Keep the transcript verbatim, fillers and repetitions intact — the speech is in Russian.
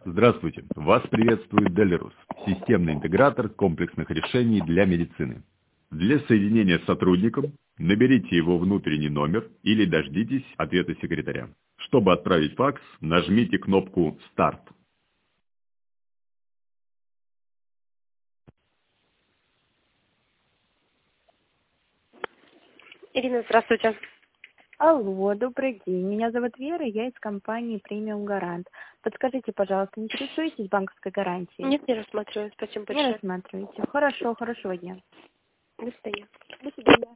Здравствуйте! Вас приветствует Делирус, системный интегратор комплексных решений для медицины. Для соединения с сотрудником наберите его внутренний номер или дождитесь ответа секретаря. Чтобы отправить факс, нажмите кнопку «Старт». Ирина, здравствуйте. Алло, добрый день. Меня зовут Вера, я из компании Премиум Гарант. Подскажите, пожалуйста, интересуетесь банковской гарантией? Нет, не рассматриваю. Спасибо Не большое. рассматриваете. Хорошо, хорошего дня. До свидания. До свидания.